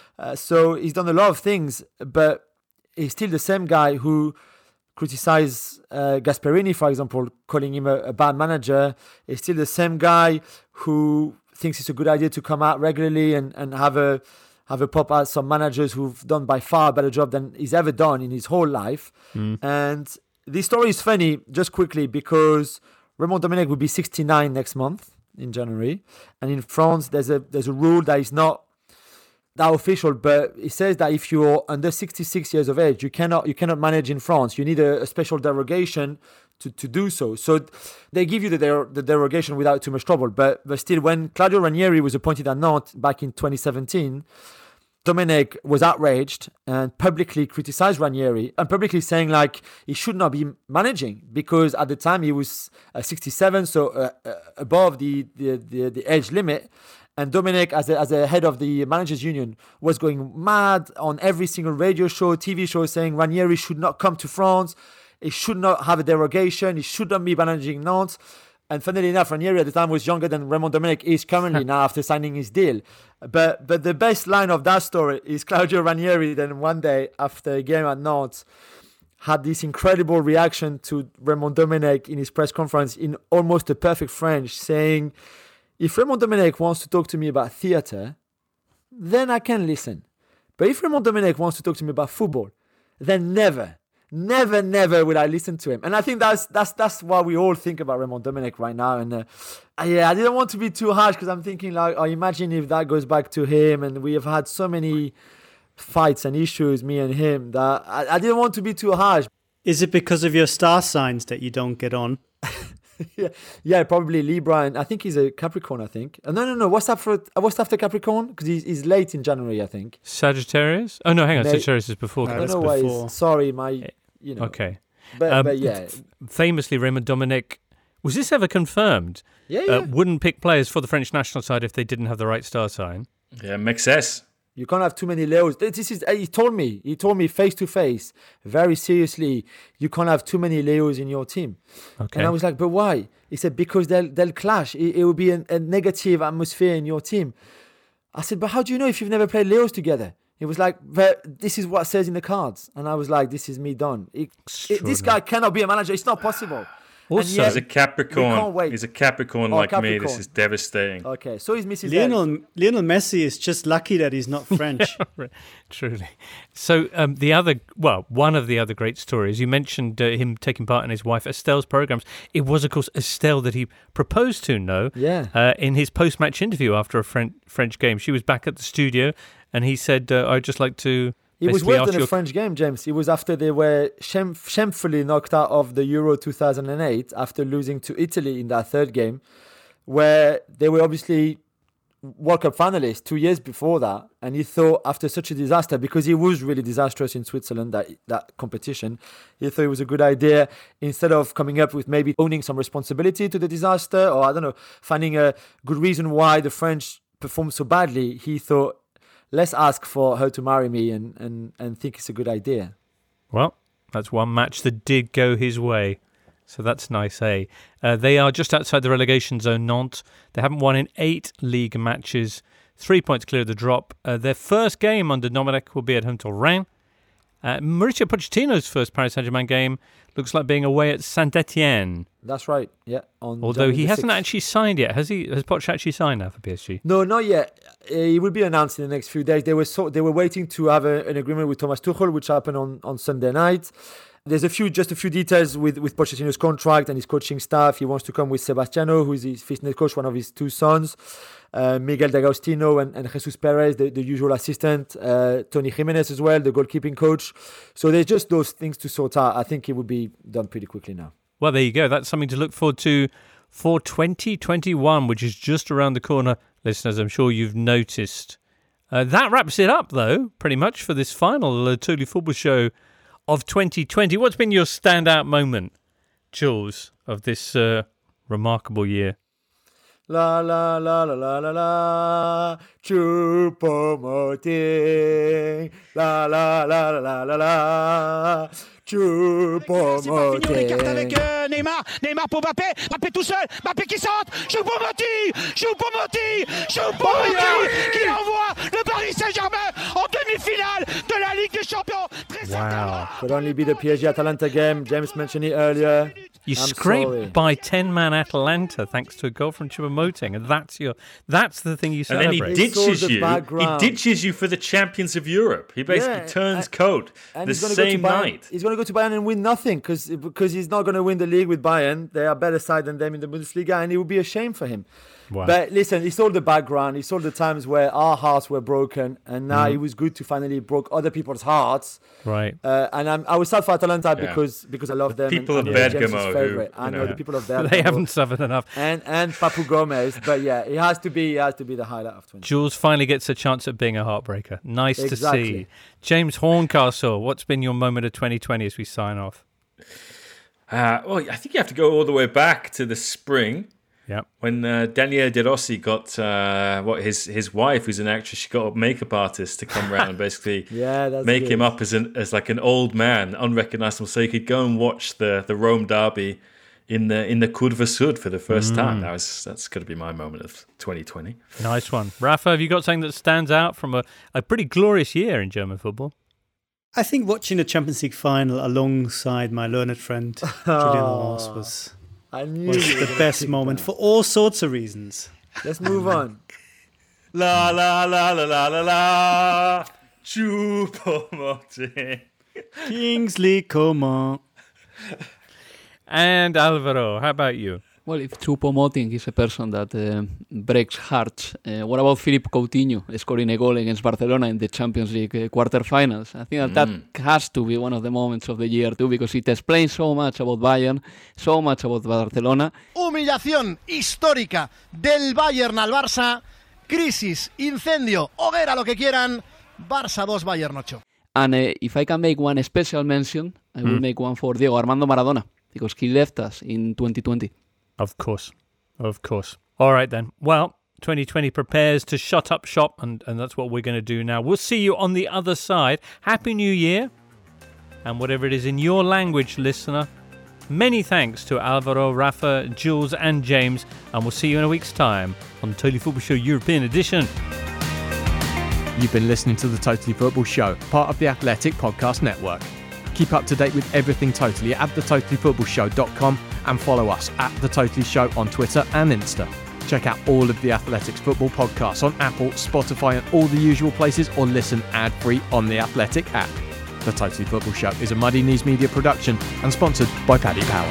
So he's done a lot of things, but he's still the same guy who criticized Gasperini, for example, calling him a bad manager. He's still the same guy who thinks it's a good idea to come out regularly and have a pop at some managers who've done by far a better job than he's ever done in his whole life. And this story is funny, just quickly, because Raymond Domenech will be 69 next month in January, and in France there's a rule that is not that official, but it says that if you're under 66 years of age, you cannot manage in France. You need a special derogation to do so. So they give you the derogation without too much trouble. But still, when Claudio Ranieri was appointed at Nantes back in 2017, Domenech was outraged and publicly criticized Ranieri, and publicly saying like he should not be managing, because at the time he was 67, so above the age limit. And Domenech, as a head of the Managers Union, was going mad on every single radio show, TV show, saying Ranieri should not come to France. He should not have a derogation. He should not be managing Nantes. And funnily enough, Ranieri at the time was younger than Raymond Domenech is currently now after signing his deal. But the best line of that story is Claudio Ranieri then one day after a game at Nantes had this incredible reaction to Raymond Domenech in his press conference in almost a perfect French, saying, if Raymond Domenech wants to talk to me about theatre, then I can listen. But if Raymond Domenech wants to talk to me about football, then never will I listen to him. And I think that's what we all think about Raymond Domenech right now. And I didn't want to be too harsh, because I'm thinking like, imagine if that goes back to him. And we have had so many fights and issues, me and him, that I didn't want to be too harsh. Is it because of your star signs that you don't get on? Yeah, probably Libra, and I think he's a Capricorn, I think. No. What's after Capricorn? Because he's late in January, I think. Sagittarius? Oh, no, hang on. Sagittarius is before. I don't know why. Sorry, Okay. But yeah. Famously, Raymond Domenech, was this ever confirmed? Yeah. Wouldn't pick players for the French national side if they didn't have the right star sign. Yeah, makes sense. You can't have too many Leos. He told me face to face, very seriously, you can't have too many Leos in your team. Okay. And I was like, but why? He said, because they'll clash. It will be a negative atmosphere in your team. I said, but how do you know if you've never played Leos together? He was like, but this is what says in the cards. And I was like, this is me done. This guy cannot be a manager. It's not possible. Also, he's a Capricorn. He's a Capricorn like me. This is devastating. Okay, so he's Mrs. Lionel Messi is just lucky that he's not French. Truly. So one of the other great stories, you mentioned him taking part in his wife Estelle's programs. It was, of course, Estelle that he proposed to, Yeah. In his post-match interview after a French game. She was back at the studio and he said, "I'd just like to." It was worse than a French game, James. It was after they were shamefully knocked out of the Euro 2008 after losing to Italy in that third game, where they were obviously World Cup finalists 2 years before that. And he thought after such a disaster, because it was really disastrous in Switzerland, that competition, he thought it was a good idea, instead of coming up with maybe owning some responsibility to the disaster, or I don't know, finding a good reason why the French performed so badly, he thought, let's ask for her to marry me and think it's a good idea. Well, that's one match that did go his way. So that's nice, eh? They are just outside the relegation zone, Nantes. They haven't won in 8 league matches. 3 points clear of the drop. Their first game under Domenech will be at home to Rennes. Mauricio Pochettino's first Paris Saint-Germain game looks like being away at Saint-Etienne. That's right, yeah. Although he hasn't actually signed yet. Has he? Has Poch actually signed now for PSG? No, not yet. It will be announced in the next few days. They were waiting to have an agreement with Thomas Tuchel, which happened on Sunday night. There's just a few details with Pochettino's contract and his coaching staff. He wants to come with Sebastiano, who is his fitness coach, one of his 2 sons, Miguel D'Agostino and Jesus Perez, the usual assistant, Tony Jimenez as well, the goalkeeping coach. So there's just those things to sort out. I think it will be done pretty quickly now. Well, there you go. That's something to look forward to for 2021, which is just around the corner, listeners. I'm sure you've noticed. That wraps it up, though, pretty much for this final Totally Football Show of 2020. What's been your standout moment, Jules, of this remarkable year? La la la la la la la, Choupo-Moting. La la la la la la la, Choupo-Moting. Écarte avec Neymar pour Mbappé, Mbappé tout seul, Mbappé qui centre, Choupo-Moting qui envoie le Paris Saint-Germain en demi-finale de la Ligue des Champions. Wow. Could only be the PSG-Atalanta game. James mentioned it earlier. You scraped by 10-man Atalanta thanks to a goal from Choupo-Moting, and that's the thing you celebrate. And then he ditches you. He ditches you for the champions of Europe. He basically turns coat the same night. He's going to go to Bayern and win nothing because he's not going to win the league with Bayern. They are a better side than them in the Bundesliga, and it would be a shame for him. Wow. But listen, it's all the background. It's all the times where our hearts were broken, and now it was good to finally broke other people's hearts. Right. And I was sad for Atalanta because I love them. People of Bergamo, I know the people of Bergamo. They haven't suffered enough. And Papu Gomez, but yeah, it has to be the highlight of 20. Jules finally gets a chance at being a heartbreaker. Nice to see. James Horncastle, what's been your moment of 2020 as we sign off? Well, I think you have to go all the way back to the spring. Yeah. When Daniele De Rossi got his wife, who's an actress, she got a makeup artist to come around and basically make him up as like an old man, unrecognizable, so he could go and watch the Rome derby in the Curva Sud for the first time. That's got to be my moment of 2020. Nice one. Rafa, have you got something that stands out from a pretty glorious year in German football? I think watching the Champions League final alongside my learned friend Julian Ross was the best moment for all sorts of reasons. Let's move on. La la la la la la la. Choupo-Moting. Kingsley Coman. And Alvaro, how about you? Well, if Choupo-Moting is a person that breaks hearts, what about Philippe Coutinho scoring a goal against Barcelona in the Champions League quarterfinals? I think that has to be one of the moments of the year too, because it explains so much about Bayern, so much about Barcelona. Humillación histórica del Bayern al Barça, crisis, incendio, hoguera, lo que quieran, Barça 2, Bayern 8. And if I can make one special mention, I will make one for Diego Armando Maradona, because he left us in 2020. Of course. All right then. Well, 2020 prepares to shut up shop, and that's what we're going to do now. We'll see you on the other side. Happy New Year. And whatever it is in your language, listener, many thanks to Alvaro, Rafa, Jules and James, and we'll see you in a week's time on the Totally Football Show European Edition. You've been listening to the Totally Football Show, part of the Athletic Podcast Network. Keep up to date with everything Totally at thetotallyfootballshow.com and follow us at The Totally Show on Twitter and Insta. Check out all of the Athletics football podcasts on Apple, Spotify and all the usual places, or listen ad-free on the Athletic app. The Totally Football Show is a Muddy Knees Media production and sponsored by Paddy Power.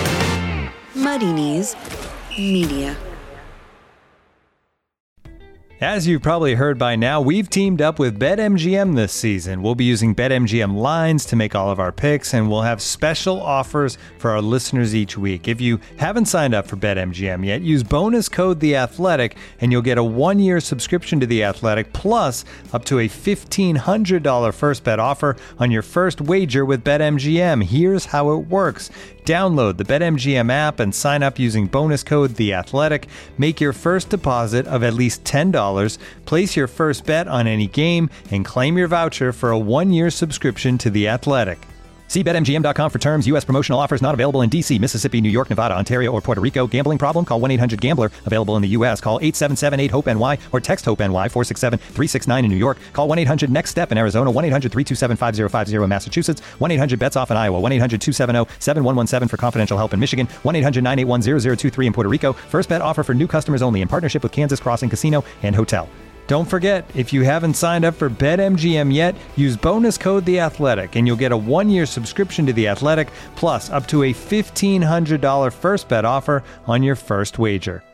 Muddy Knees Media. As you've probably heard by now, we've teamed up with BetMGM this season. We'll be using BetMGM lines to make all of our picks, and we'll have special offers for our listeners each week. If you haven't signed up for BetMGM yet, use bonus code The Athletic, and you'll get a 1-year subscription to The Athletic, plus up to a $1,500 first bet offer on your first wager with BetMGM. Here's how it works. Download the BetMGM app and sign up using bonus code The Athletic. Make your first deposit of at least $10. Place your first bet on any game and claim your voucher for a 1-year subscription to The Athletic. See BetMGM.com for terms. U.S. promotional offers not available in D.C., Mississippi, New York, Nevada, Ontario, or Puerto Rico. Gambling problem? Call 1-800-GAMBLER. Available in the U.S. Call 877-8-HOPE-NY or text HOPE-NY 467-369 in New York. Call 1-800-NEXT-STEP in Arizona. 1-800-327-5050 in Massachusetts. 1-800-BETS-OFF in Iowa. 1-800-270-7117 for confidential help in Michigan. 1-800-981-0023 in Puerto Rico. First bet offer for new customers only in partnership with Kansas Crossing Casino and Hotel. Don't forget, if you haven't signed up for BetMGM yet, use bonus code The Athletic, and you'll get a 1-year subscription to The Athletic, plus up to a $1,500 first bet offer on your first wager.